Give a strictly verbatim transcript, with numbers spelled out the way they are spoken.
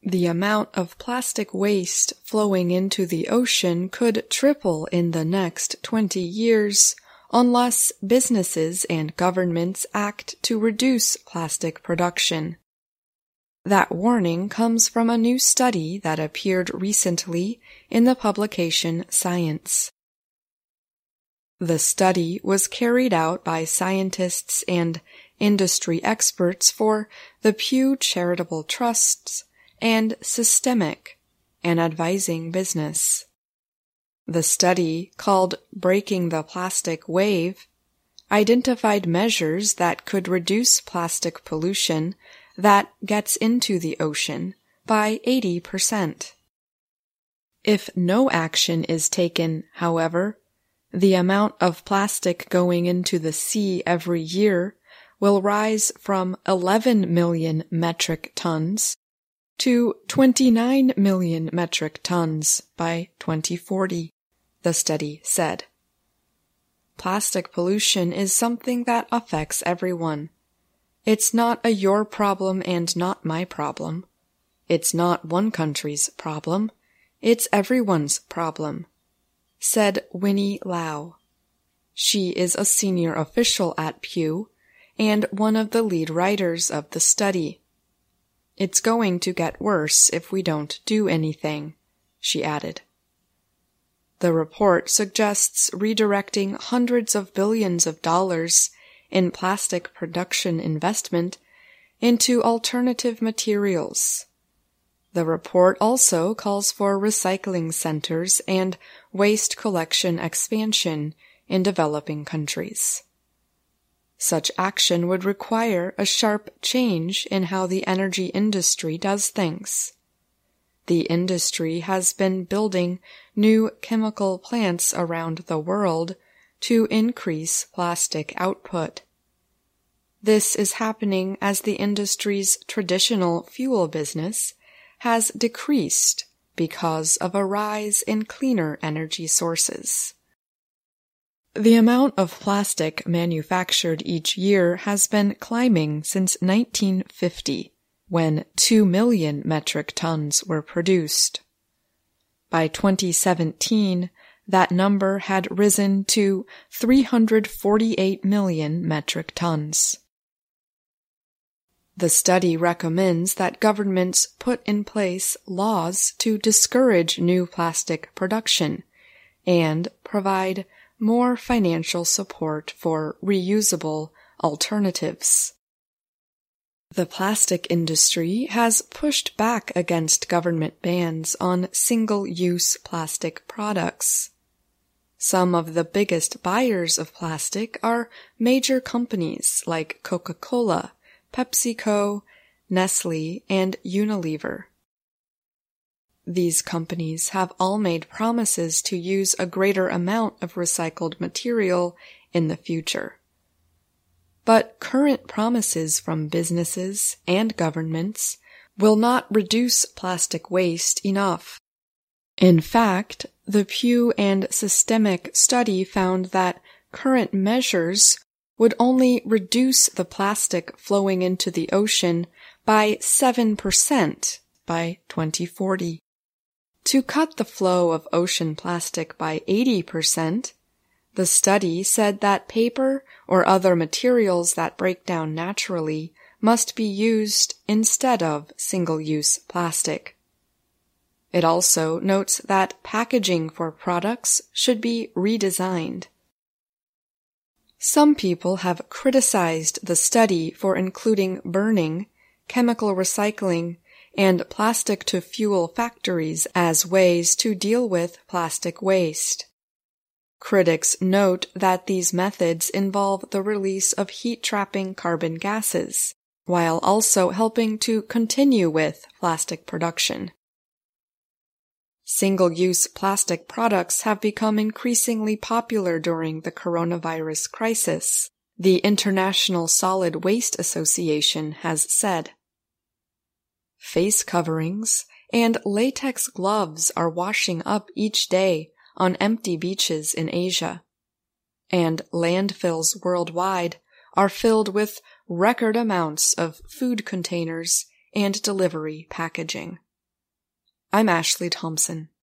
The amount of plastic waste flowing into the ocean could triple in the next twenty years unless businesses and governments act to reduce plastic production. That warning comes from a new study that appeared recently in the publication Science. The study was carried out by scientists and industry experts for the Pew Charitable Trusts and Systemic, an advising business. The study, called Breaking the Plastic Wave, identified measures that could reduce plastic pollution that gets into the ocean by eighty percent. If no action is taken, however, the amount of plastic going into the sea every year will rise from eleven million metric tons to twenty-nine million metric tons by twenty forty, the study said. Plastic pollution is something that affects everyone. It's not a your problem and not my problem. It's not one country's problem. It's everyone's problem, said Winnie Lau. She is a senior official at Pew and one of the lead writers of the study. It's going to get worse if we don't do anything, she added. The report suggests redirecting hundreds of billions of dollars in plastic production investment into alternative materials. The report also calls for recycling centers and waste collection expansion in developing countries. Such action would require a sharp change in how the energy industry does things. The industry has been building new chemical plants around the world to increase plastic output. This is happening as the industry's traditional fuel business has decreased because of a rise in cleaner energy sources. The amount of plastic manufactured each year has been climbing since nineteen fifty, when two million metric tons were produced. By twenty seventeen, that number had risen to three hundred forty-eight million metric tons. The study recommends that governments put in place laws to discourage new plastic production and provide more financial support for reusable alternatives. The plastic industry has pushed back against government bans on single-use plastic products. Some of the biggest buyers of plastic are major companies like Coca-Cola, PepsiCo, Nestle, and Unilever. These companies have all made promises to use a greater amount of recycled material in the future. But current promises from businesses and governments will not reduce plastic waste enough. In fact, the Pew and Systemic study found that current measures would only reduce the plastic flowing into the ocean by seven percent by twenty forty. To cut the flow of ocean plastic by eighty percent, the study said that paper or other materials that break down naturally must be used instead of single-use plastic. It also notes that packaging for products should be redesigned. Some people have criticized the study for including burning, chemical recycling, and plastic-to-fuel factories as ways to deal with plastic waste. Critics note that these methods involve the release of heat-trapping carbon gases, while also helping to continue with plastic production. Single-use plastic products have become increasingly popular during the coronavirus crisis, the International Solid Waste Association has said. Face coverings and latex gloves are washing up each day on empty beaches in Asia, and landfills worldwide are filled with record amounts of food containers and delivery packaging. I'm Ashley Thompson.